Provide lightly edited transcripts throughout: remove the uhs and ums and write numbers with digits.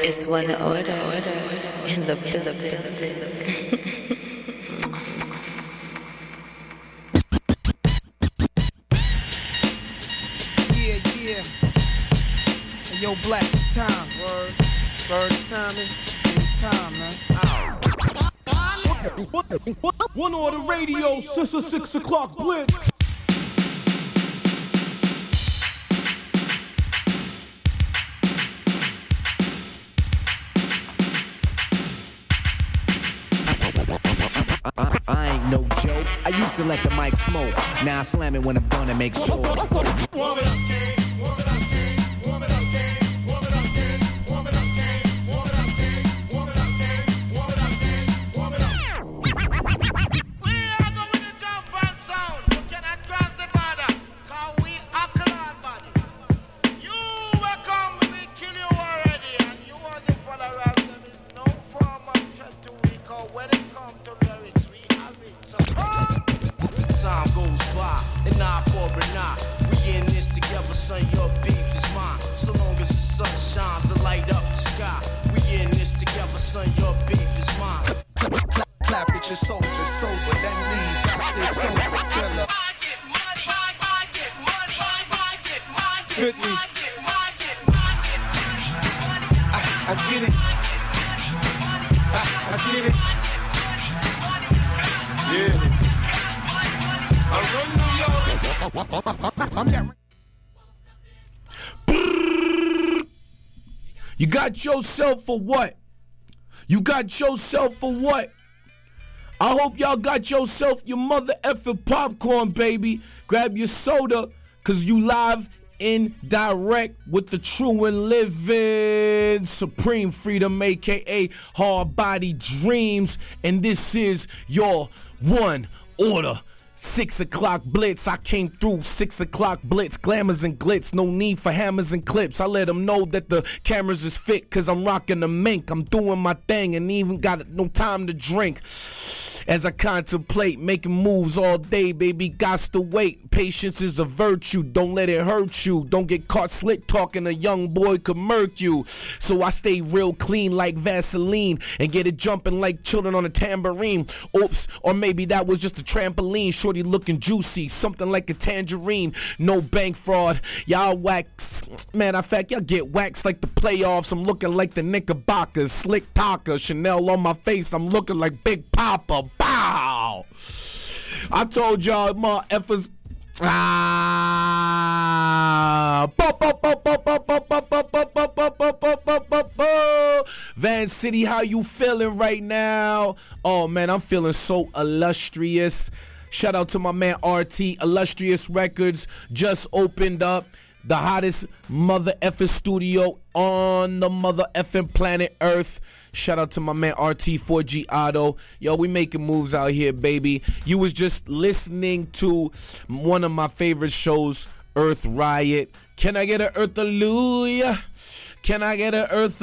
It's one order in the building. Yeah. Hey, yo, Black, it's time. Word. Bird, it's timing. It's time, man. One order radio, 6 o'clock blitz. I ain't no joke. I used to let the mic smoke. Now I slam it when I'm done and make shows. Warm it up, Warm it up, Warm it up, Warm it up, Warm it up, Warm it up, Warm it up, Warm it up, Warm it up. We are going to jump and sound. You cannot cross the border, cause we are clan body. You will come, we kill you already, and you are the followers. There is no form of threat to we call when it comes to lyrics, we have it. So time goes by, an eye for an eye. We in this together, son, your beef is mine. So long as the sun shines to light up the sky. We in this together, son, your beef is mine. Clap at your soldiers sober, then leave this soldier killer. I get money, I get money, I get money, Fit me. I get it. I get it. Yeah. I run New York. You got yourself for what? You got yourself for what? I hope y'all got yourself your mother effing popcorn, baby. Grab your soda, cause you live in direct with the true and living Supreme Freedom, aka Hard Body Dreams, and this is your one order. 6 o'clock blitz, I came through, 6 o'clock blitz, glamours and glitz, no need for hammers and clips. I let them know that the cameras is fit, cause I'm rocking the mink, I'm doing my thing and even got no time to drink. As I contemplate making moves all day, baby, gots to wait. Patience is a virtue, don't let it hurt you. Don't get caught slick talking, a young boy could murk you. So I stay real clean like Vaseline and get it jumping like children on a tambourine. Oops, or maybe that was just a trampoline. Shorty looking juicy, something like a tangerine. No bank fraud, y'all wax. Man, in fact, y'all get waxed like the playoffs. I'm looking like the Knickerbockers, slick talker, Chanel on my face. I'm looking like Big Papa. Bow! I told y'all my efforts. Van City, how you feeling right now? Oh man, I'm feeling so illustrious. Shout out to my man RT, Illustrious Records just opened up. The hottest mother effing studio on the mother effing planet Earth. Shout out to my man RT4G Auto. Yo, we making moves out here, baby. You was just listening to one of my favorite shows, Earth Riot. Can I get an Earth Hallelujah? Can I get an Earth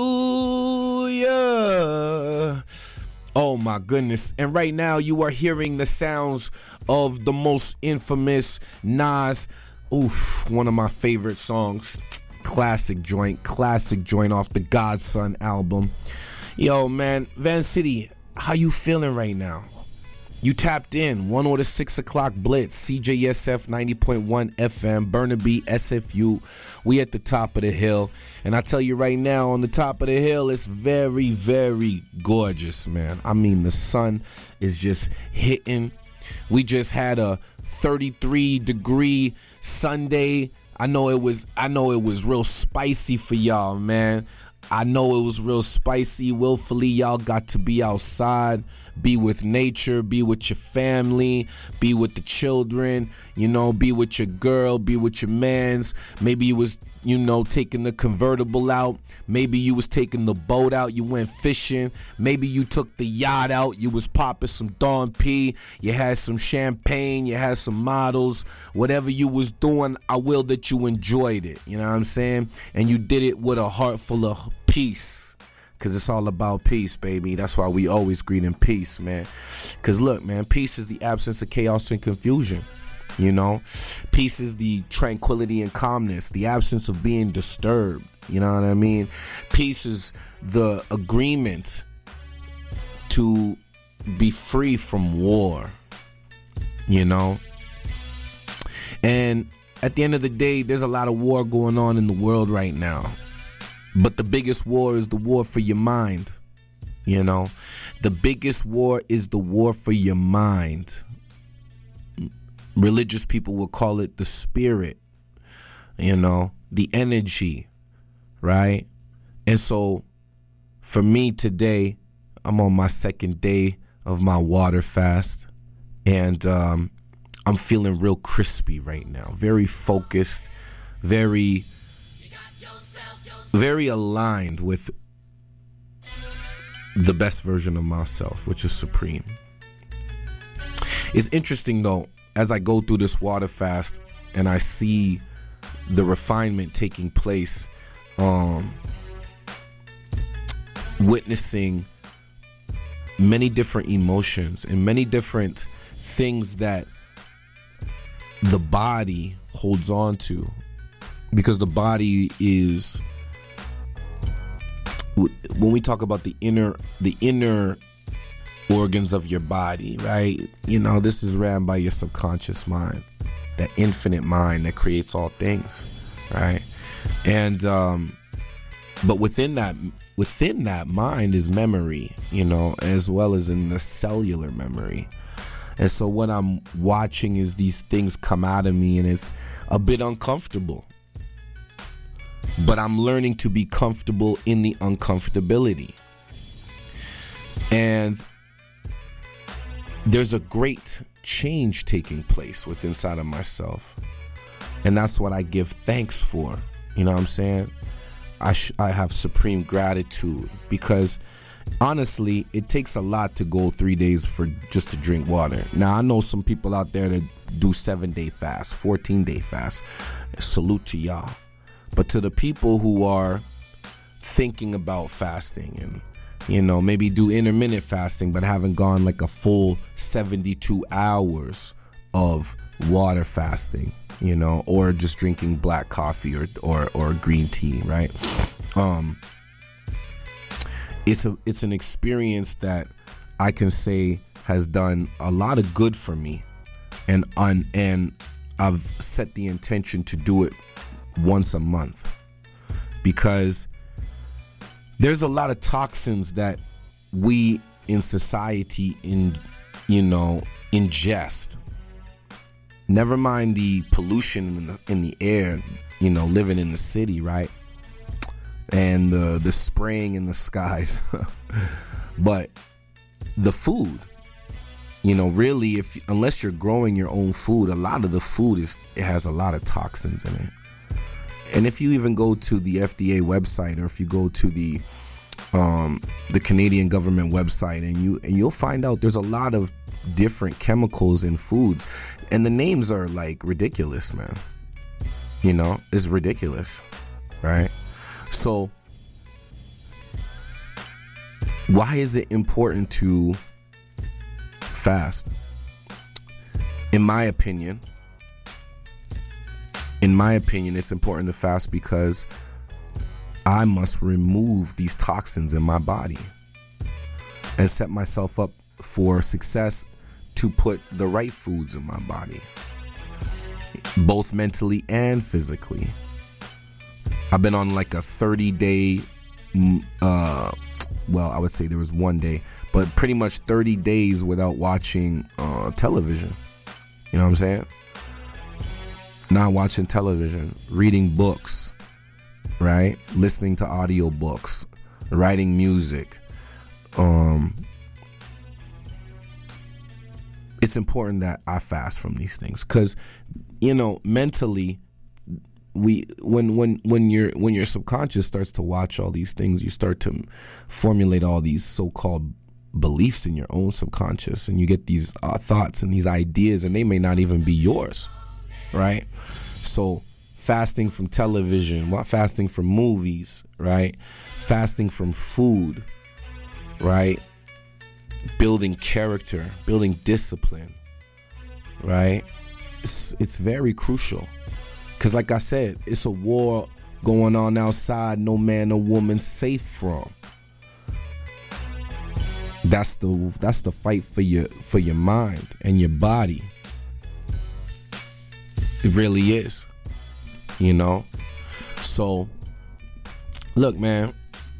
Hallelujah? Oh my goodness. And right now you are hearing the sounds of the most infamous Nas. Oof, one of my favorite songs. Classic joint off the Godson album. Yo, man, Van City, how you feeling right now? You tapped in, 1 order 6 o'clock blitz, CJSF 90.1 FM, Burnaby, SFU. We at the top of the hill. And I tell you right now, on the top of the hill, it's very, very gorgeous, man. I mean, the sun is just hitting. We just had a 33-degree Sunday. I know it was real spicy for y'all, man. I know it was real spicy. Willfully, y'all got to be outside, be with nature, be with your family, be with the children, you know, be with your girl, be with your mans. Maybe you was, you know, taking the convertible out. Maybe you was taking the boat out. You went fishing. Maybe you took the yacht out. You was popping some Dawn P. You had some champagne. You had some models. Whatever you was doing, I will that you enjoyed it. You know what I'm saying? And you did it with a heart full of peace. Because it's all about peace, baby. That's why we always greet in peace, man. Because look, man, peace is the absence of chaos and confusion. You know, peace is the tranquility and calmness, the absence of being disturbed. You know what I mean? Peace is the agreement to be free from war, you know? And at the end of the day, there's a lot of war going on in the world right now. But the biggest war is the war for your mind, you know? The biggest war is the war for your mind. Religious people will call it the spirit, you know, the energy, right? And so for me today, I'm on my second day of my water fast, and I'm feeling real crispy right now, very focused, very aligned with the best version of myself, which is supreme. It's interesting though, as I go through this water fast and I see the refinement taking place, witnessing many different emotions and many different things that the body holds on to, because the body is, when we talk about the inner organs of your body, right? You know, this is ran by your subconscious mind, that infinite mind that creates all things, right? And but within that mind is memory, you know, as well as in the cellular memory. And so what I'm watching is these things come out of me, and it's a bit uncomfortable. But I'm learning to be comfortable in the uncomfortability. And there's a great change taking place within inside of myself. And that's what I give thanks for. You know what I'm saying? I have supreme gratitude, because honestly, it takes a lot to go 3 days for just to drink water. Now, I know some people out there that do 7-day fast, 14-day fast. Salute to y'all. But to the people who are thinking about fasting and, you know, maybe do intermittent fasting but haven't gone like a full 72 hours of water fasting, you know, or just drinking black coffee or green tea, right? It's an experience that I can say has done a lot of good for me, and I've set the intention to do it once a month, because there's a lot of toxins that we in society ingest. Never mind the pollution in the air, you know, living in the city, right? And the spraying in the skies. But the food, you know, really, unless you're growing your own food, a lot of the food it has a lot of toxins in it. And if you even go to the FDA website, or if you go to the Canadian government website, and you'll find out there's a lot of different chemicals in foods, and the names are like ridiculous, man. You know, it's ridiculous, right? So why is it important to fast? In my opinion, it's important to fast because I must remove these toxins in my body and set myself up for success to put the right foods in my body, both mentally and physically. I've been on like a 30-day, well, I would say there was 1 day, but pretty much 30 days without watching television. You know what I'm saying? Not watching television, reading books, right? Listening to audio books, writing music. It's important that I fast from these things, because, you know, mentally, when your subconscious starts to watch all these things, you start to formulate all these so-called beliefs in your own subconscious, and you get these thoughts and these ideas, and they may not even be yours, right? So fasting from television, fasting from movies, right? Fasting from food, right? Building character, building discipline, right? It's very crucial. Because like I said, it's a war going on outside no man or woman safe from. That's the fight for your mind and your body. It really is. You know? So look, man,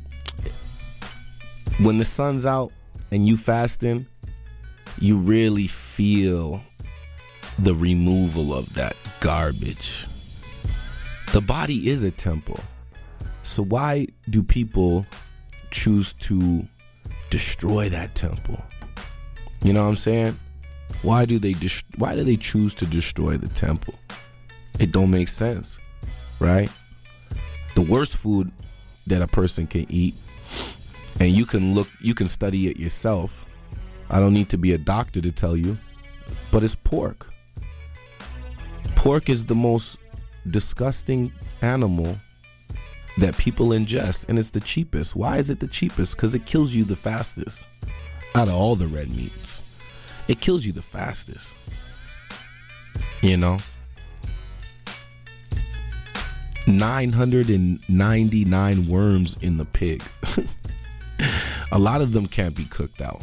when the sun's out and you fasting, you really feel the removal of that garbage. The body is a temple. So why do people choose to destroy that temple? You know what I'm saying? Why do they choose to destroy the temple? It don't make sense, right? The worst food that a person can eat, and you can study it yourself. I don't need to be a doctor to tell you, but it's pork. Pork is the most disgusting animal that people ingest, and it's the cheapest. Why is it the cheapest? Because it kills you the fastest out of all the red meats. It kills you the fastest. You know? 999 worms in the pig. A lot of them can't be cooked out,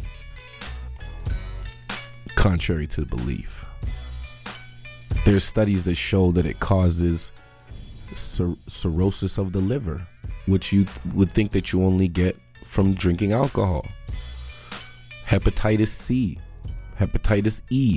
contrary to belief. There's studies that show that it causes cirrhosis of the liver, which you would think that you only get from drinking alcohol. Hepatitis C, hepatitis E,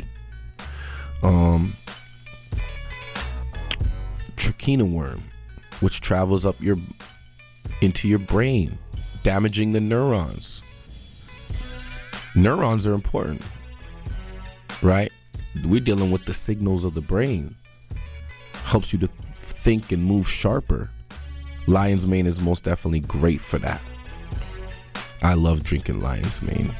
trichina worm, which travels up into your brain, damaging the neurons. Neurons are important, right? We're dealing with the signals of the brain. Helps you to think and move sharper. Lion's mane is most definitely great for that. I love drinking lion's mane.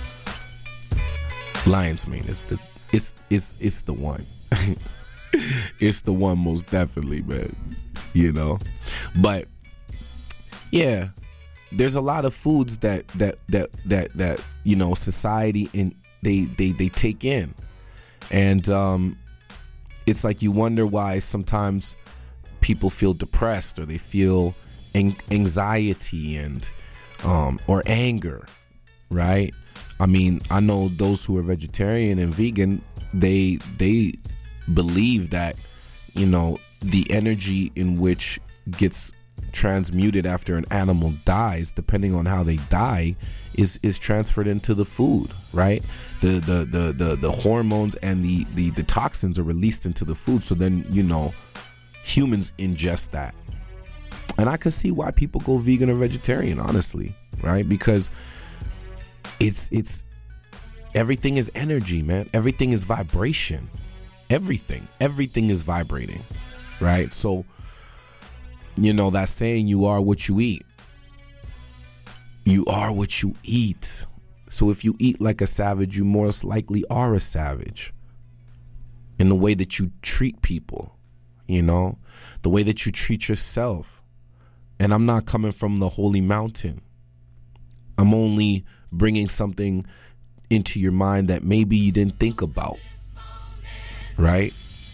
Lion's mane is it's the one. It's the one, most definitely, man. You know, but yeah, there's a lot of foods that you know, society and they take in, and it's like you wonder why sometimes people feel depressed or they feel anxiety and or anger, right? I mean, I know those who are vegetarian and vegan, they believe that, you know, the energy in which gets transmuted after an animal dies, depending on how they die, is transferred into the food, right? The hormones and the toxins are released into the food, so then, you know, humans ingest that. And I can see why people go vegan or vegetarian, honestly, right? Because it's everything is energy, man. Everything is vibration. Everything is vibrating, right? So, you know that saying, you are what you eat. You are what you eat. So if you eat like a savage, you most likely are a savage. In the way that you treat people, you know, the way that you treat yourself. And I'm not coming from the holy mountain. I'm only bringing something into your mind that maybe you didn't think about, right?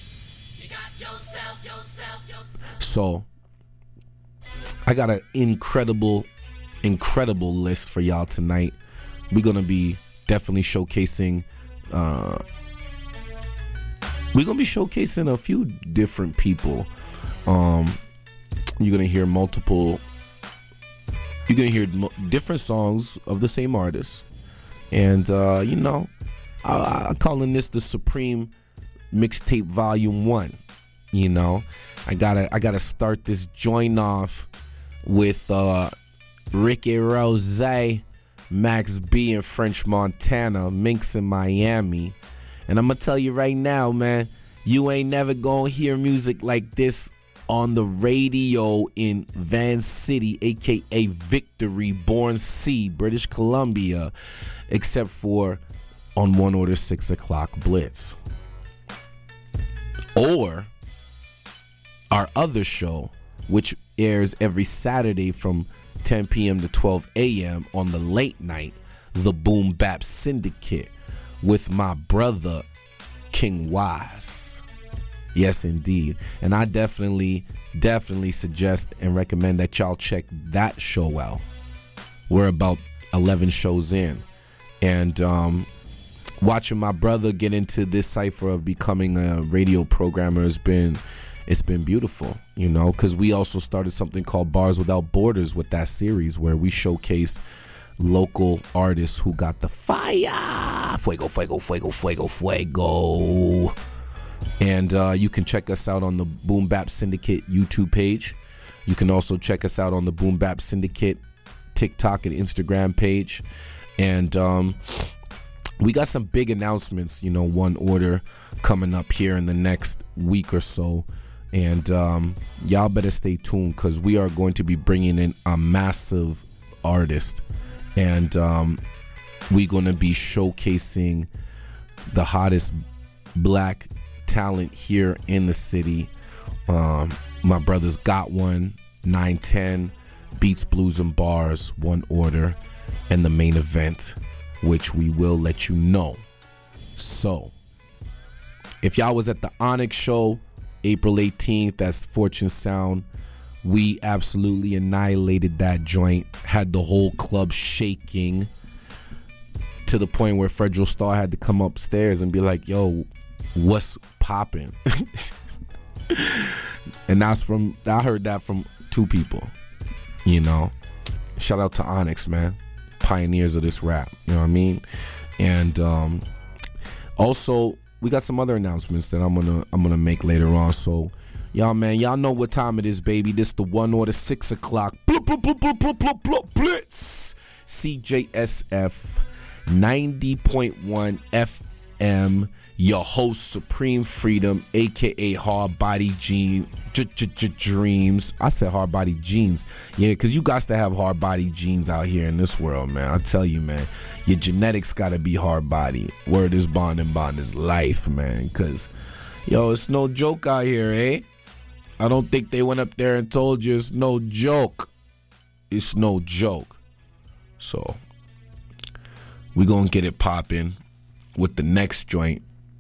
So I got an incredible list for y'all tonight. We're gonna be definitely showcasing a few different people. You're gonna hear different songs of the same artist, and you know, I'm calling this the Supreme Mixtape Volume 1. You know, I gotta start this joint off with Ricky Rose, Max B in French Montana, Minx in Miami. And I'm gonna tell you right now, man, you ain't never gonna hear music like this on the radio in Van City, aka Victory, Born C, British Columbia, except for on One Order 6 o'clock Blitz. Or our other show, which airs every Saturday from 10 p.m. to 12 a.m. on the late night, the Boom Bap Syndicate, with my brother King Wise. Yes, indeed. And I definitely suggest and recommend that y'all check that show out. We're about 11 shows in. And watching my brother get into this cipher of becoming a radio programmer it's been beautiful, you know, because we also started something called Bars Without Borders with that series where we showcase local artists who got the fire. Fuego, fuego, fuego, fuego, fuego. And you can check us out on the Boom Bap Syndicate YouTube page. You can also check us out on the Boom Bap Syndicate TikTok and Instagram page. And we got some big announcements, you know, One Order coming up here in the next week or so. And y'all better stay tuned because we are going to be bringing in a massive artist. And we're going to be showcasing the hottest black talent here in the city. My brothers got one, 910, Beats, Blues, and Bars, One Order, and the main event, which we will let you know. So, if y'all was at the Onyx show, April 18th, that's Fortune Sound, we absolutely annihilated that joint, had the whole club shaking to the point where Fredro Starr had to come upstairs and be like, yo, what's popping? And I heard that from two people, you know. Shout out to Onyx, man, pioneers of this rap, you know what I mean? And also we got some other announcements that I'm gonna make later on. So y'all, man, y'all know what time it is, baby. This the One Order 6 o'clock blitz. CJSF 90.1 FM. Your host, Supreme Freedom, aka Hard Body Dreams. I said Hard Body Jeans. Yeah, because you got to have hard body genes out here in this world, man. I tell you, man, your genetics got to be hard body. Word is bond and bond is life, man. Because, yo, it's no joke out here, eh? I don't think they went up there and told you it's no joke. It's no joke. So, we going to get it popping with the next joint.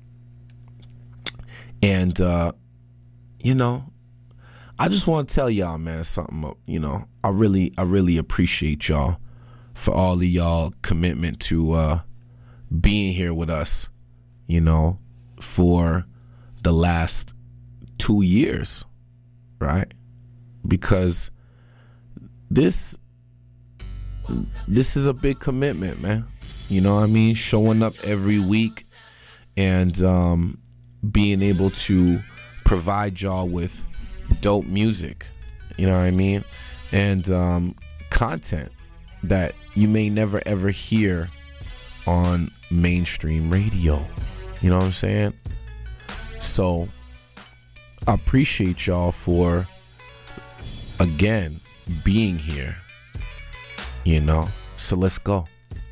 And, you know, I just want to tell y'all, man, something, you know, I really appreciate y'all for all of y'all commitment to being here with us, you know, for the last 2 years, right? Because this is a big commitment, man. You know what I mean? Showing up every week and being able to provide y'all with dope music, you know what I mean? And content that you may never ever hear on mainstream radio. You know what I'm saying? So I appreciate y'all for, again, being here, you know? So let's go.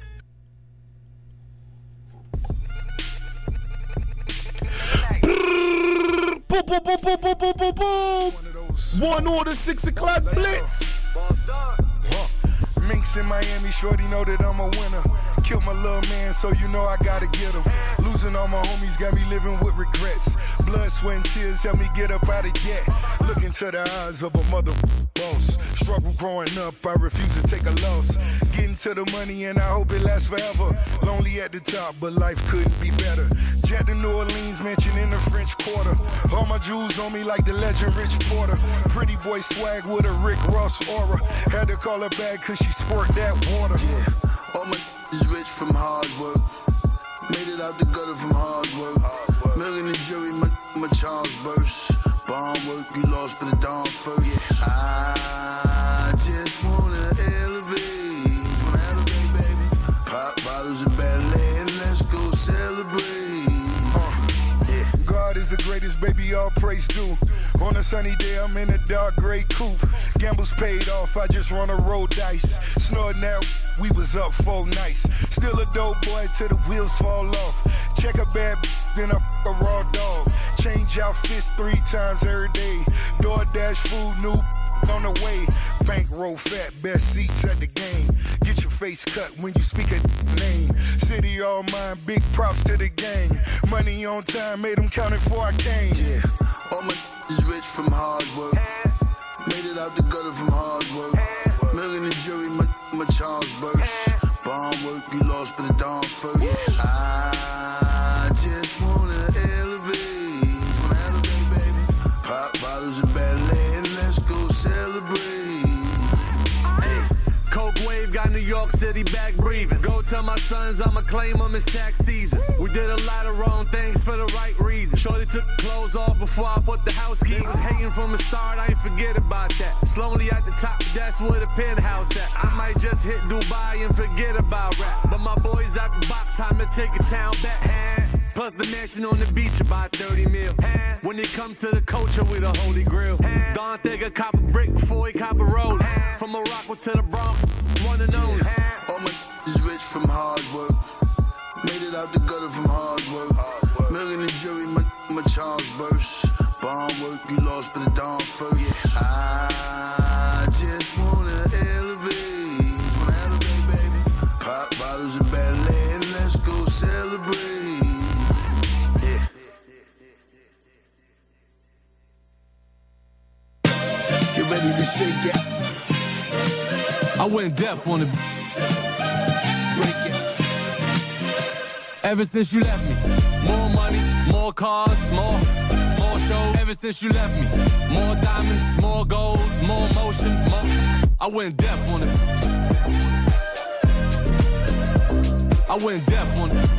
Boom, boom, boom, boom, boom, boom, boom, boom. One Order 6 o'clock blitz. Minx in Miami, shorty know that I'm a winner. Killed my little man, so you know I gotta get him. Losing all my homies got me living with regrets. Blood, sweat, and tears help me get up out of debt. Look into the eyes of a mother boss. Struggle growing up, I refuse to take a loss. Getting to the money and I hope it lasts forever. Lonely at the top, but life couldn't be better. Jet to New Orleans, mansion in the French Quarter. All my jewels on me like the legend Rich Porter. Pretty boy swag with a Rick Ross aura. Had to call her back cause she squirt that water. Yeah, all my is rich from hard work. Made it out the gutter from hard work. Milking the jury, my Charles burst. Bond work, you lost but the dawn first. Yeah. I just wanna elevate, baby. Pop bottles of ballet and let's go celebrate. God is the greatest, baby, all praise due. On a sunny day, I'm in a dark gray coupe. Gambles paid off, I just run a roll dice. Snorting out, we was up 4 nights. Still a dope boy till the wheels fall off. Check a bad then I a raw dog. Change outfits 3 times every day. DoorDash food, new on the way. Bankroll fat, best seats at the game. Get your face cut when you speak a name. City all mine, big props to the gang. Money on time, made them count it before I came. Yeah, All my is rich from hard work. Made it out the gutter from hard work. Million and jury, my Charles burst. Bond work, you lost but the dawn first. I just wanna elevate. Wanna elevate, baby. Pop bottles of ballet and let's go celebrate. Coke wave got New York City back breathing. Go tell my sons I'ma claim them, it's tax season. We did a lot of wrong things for the right reason. Shorty took the clothes off before I put the house keys. Was hating from the start, I ain't forget about that. Slowly at the top, that's where the penthouse at. I might just hit Dubai and forget about rap. But my boys out the box, time to take a town back. Plus the mansion on the beach about 30 mil. When it come to the culture, we the holy grail. Don Thega cop a brick before he cop a roll. From Morocco to the Bronx, one and only. All my is rich from hard work. Made it out the gutter from hard work. Million and jury, my Charles burst. Bond work, you lost but the dawn first. I just wanna elevate. Wanna elevate, baby. Pop bottles of ballet and let's go celebrate. Get ready to shake it. I went deaf on the Break it. ever since you left me. More money, more cars, more shows. Ever since you left me. More diamonds, more gold, more motion, more. I went deaf on it. I went deaf on it.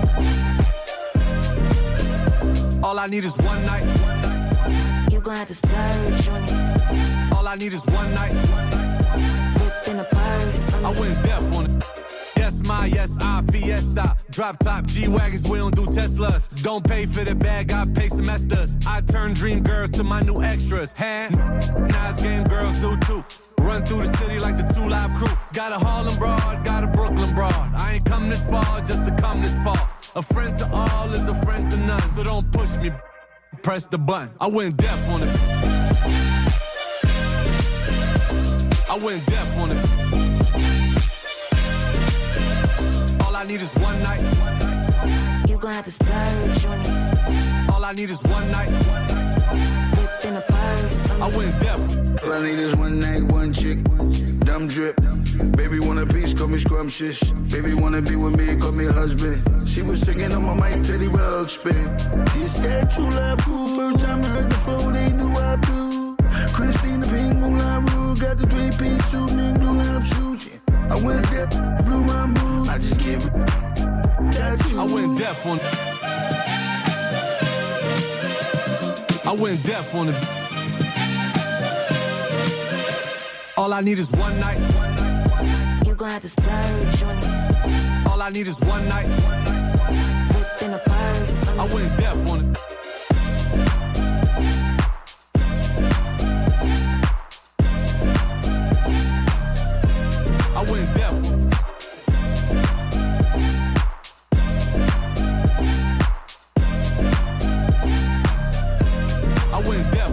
All I need is one night. You gon' have to splurge on it. All I need is one night. Whip in a purse. I went deaf on it. Yes, my, yes, I, Fiesta. Drop top G-Wagons, we don't do Teslas. Don't pay for the bag, I pay semesters. I turn dream girls to my new extras. Nice game girls do too. Run through the city like the 2 Live Crew. Got a Harlem broad, got a Brooklyn broad. I ain't come this far just to come this far. A friend to all is a friend to none. So don't push me, press the button. I went deaf on it. I went deaf on it. All I need is one night. You gon' have to splurge on it. All I need is one night. Whip in a purse. I went deaf. All I need is one night, one chick, dumb drip. Baby want a piece, call me scrumptious. Baby wanna be with me, call me husband. She was singing on my mic, Teddy Well spin. This that true love cool. First time I heard the flow, they knew I do. Christina Pink, Moulin Rouge, got the 3-piece suit, me blue lamp shoes. Yeah. I went deaf, blew my mood. I just give it. I went deaf on it. I went deaf on it. All I need is one night. You gon' have to splurge on it. All I need is one night. Whip in a purse. I went deaf on it. I went deaf on it. I went deaf.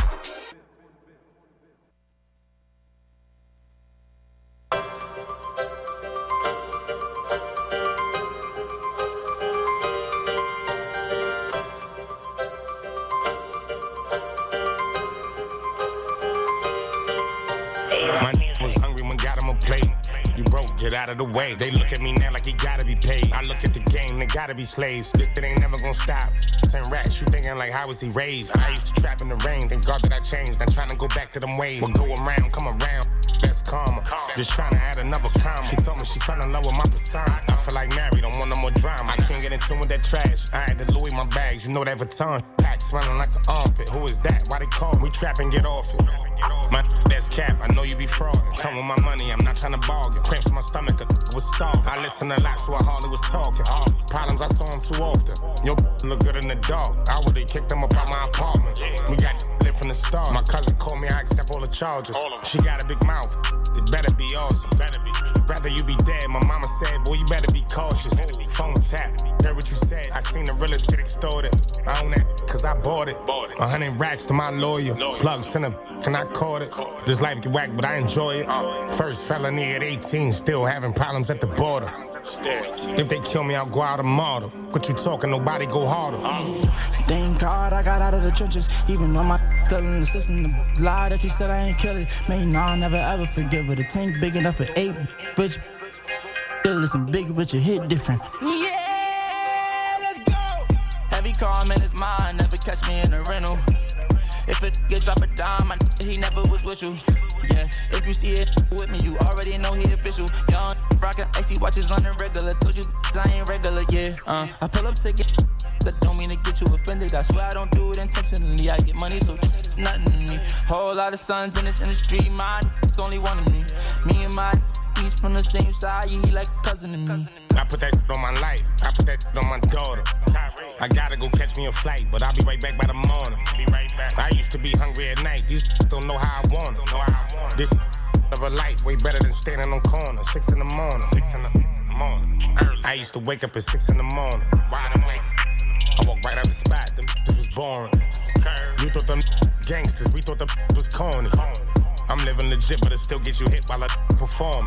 Get out of the way. They look at me now like he gotta be paid. I look at the game, they gotta be slaves. It ain't never gonna stop. 10 rats, you thinking like how was he raised? I used to trap in the rain, thank God that I changed. I'm trying to go back to them ways. What go around, come around. That's karma. Just trying to add another comma. She told me she fell in love with my persona. I feel like Mary, don't want no more drama. I can't get in tune with that trash. I had to Louis my bags, you know that Vuitton. Pack smelling like an armpit. Who is that? Why they call me? We trap and get off it. My that's cap, I know you be fraud. Come with my money, I'm not trying to bargain. Cramps in my stomach, was starving. I listen a lot, so I hardly was talking. Problems, I saw them too often. Yo, look good in the dark. I would've kicked them up out my apartment. We got lit from the start. My cousin called me, I accept all the charges. She got a big mouth, it better be awesome. Better be. Rather you be dead, my mama said, boy, you better be cautious. Phone tap, heard what you said. I seen the realest get extorted. I own that, cause I bought it. 100 racks to my lawyer. Plugs in him, can I call it? This life get whack, but I enjoy it. First felony at 18, still having problems at the border. If they kill me, I'll go out a martyr. What you talking, nobody go harder. Thank God I got out of the trenches, even though my telling the system to lie that she said I ain't kill it. Man, no, I'll never ever forgive her. The tank big enough for 8 rich. Listen, big Richard hit different. Yeah, let's go. Heavy car, man, it's mine. Never catch me in a rental. If it get drop a dime, he never was with you. Yeah, if you see it with me, you already know he official. Young rockin' icy watches on the regular. Told you I ain't regular, yeah. I pull up ticket. That don't mean to get you offended. I swear I don't do it intentionally. I get money, so nothing to me. Whole lot of sons in this industry. My only one of me. Me and my he's from the same side. Yeah, he like a cousin to me. I put that on my life. I put that on my daughter. I gotta go catch me a flight, but I'll be right back by the morning. Be right back. I used to be hungry at night. These don't know how I want it. This of a life way better than standing on corner. 6 in the morning. 6 in the morning. Early. I used to wake up at 6 in the morning. Wide awake. I walked right out the spot. Them was boring. You thought them gangsters. We thought the was corny. I'm living legit, but it still gets you hit while I perform.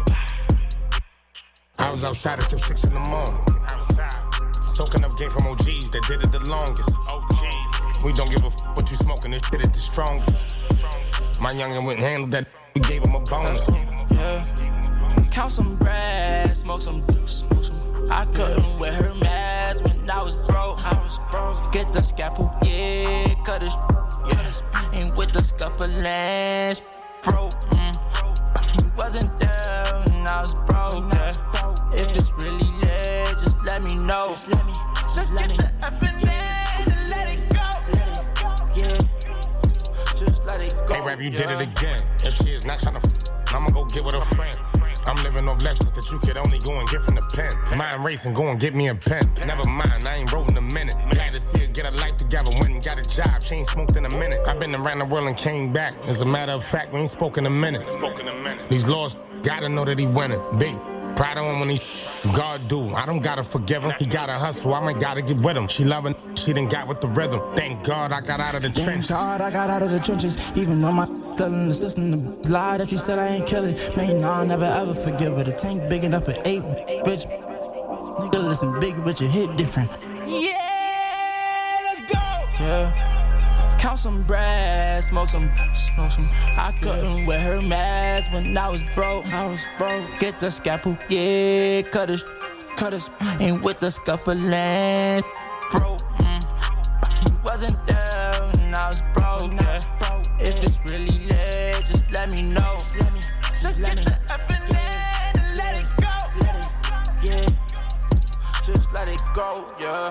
I was outside until 6 in the morning. Soaking up game from OGs that did it the longest. We don't give a what you smoking, this shit is the strongest. My youngin' wouldn't handle that, we gave him a bonus. Yeah, count some bread, smoke some. I couldn't wear her mask when I was broke. Get the scalpel, yeah, cut it, ain't with the scuffling, bro. Wasn't there when I was broke. Yeah. If it's really lit, just let me know. Just let me. The effing and let it go. Yeah, just let it go. Hey, rap, you did it again. If she is not tryna I'ma go get with a friend. I'm living off lessons that you could only go and get from the pen. Mind racing, go and get me a pen. Never mind, I ain't rolling a minute. Glad to see her get her life together. Went and got a job, she ain't smoked in a minute. I've been around the world and came back. As a matter of fact, we ain't spoken a minute. These laws gotta know that he winning. Big proud of him when he God do. I don't gotta forgive him. He gotta hustle, I might gotta get with him. She loving, she done got with the rhythm. Thank God I got out of the trenches. Thank God I got out of the trenches. Even though my telling the system to lie that she said I ain't kill it. Man, no, I'll never ever forgive her. The tank big enough for 8 rich. Nigga, listen, big Richard hit different. Yeah, let's go. Yeah. Count some bread, smoke some. I couldn't wear her mask when I was broke. Get the scalpel, yeah, cut us, ain't with the scuffling, bro. Wasn't there when I was broke. Yeah. If it's really lit, just let me know. Just get the effing and let it go. Yeah, just let it go. Yeah.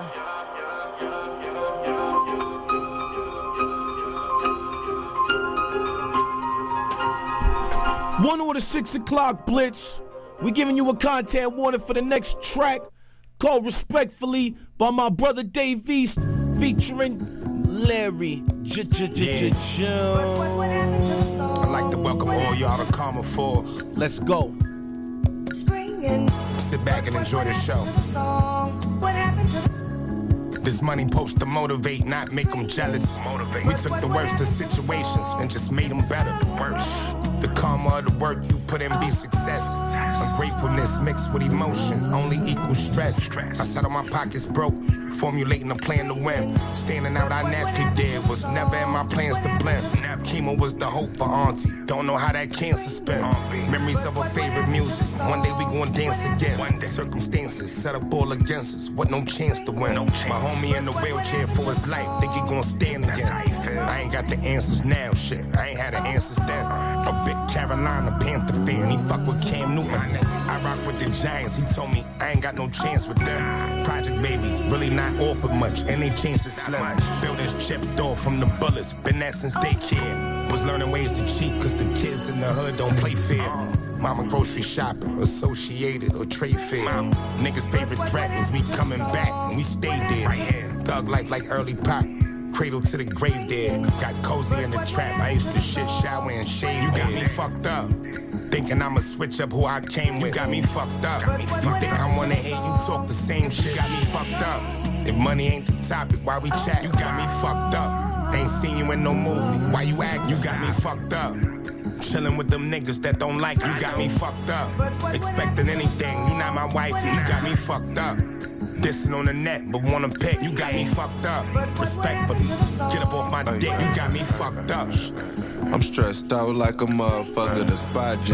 One order 6 o'clock blitz. We giving you a content warning for the next track called Respectfully by my brother Dave East featuring Larry Jones. I'd like to welcome all y'all to Karma 4. Let's go. Sit back and enjoy the show. This money supposed to motivate, not make them jealous. We took the worst of situations and just made them better. The karma of the work you put in be success. Ungratefulness mixed with emotion only equals stress. I sat on my pockets broke, formulating a plan to win. Standing out I naturally did was never in my plans to blend. Chemo was the hope for auntie, don't know how that cancer spent. Memories of her favorite music, one day we gon' dance again. Circumstances set up all against us, with no chance to win. My homie in the wheelchair for his life, think he gon' stand again. I ain't got the answers now, shit, I ain't had the answers then. A big Carolina Panther fan, he fuck with Cam Newton. I rock with the Giants, he told me I ain't got no chance with them. Project babies, really not offered much, and they chances slim. Buildings chipped off from the bullets, been that since daycare. Was learning ways to cheat, cause the kids in the hood don't play fair. Mama grocery shopping, associated or trade fair. Niggas' favorite threat was we coming back, and we stayed there. Thug life like early pop, cradle to the grave there. Got cozy in the trap, I used to shit, shower, and shave. You got me fucked up, thinking I'ma switch up who I came with. You got me fucked up, you think I wanna hear you talk the same shit. You got me fucked up, if money ain't the topic, why we chat? You got me fucked up, ain't seen you in no movie, why you act? You got me fucked up, chillin' with them niggas that don't like you. Got me fucked up, expecting anything, you not my wife. You got me fucked up, Dissing on the net, but wanna pick. You got me fucked up. Respectfully, get up off my dick. You got me fucked up. I'm stressed out like a motherfucker. The spot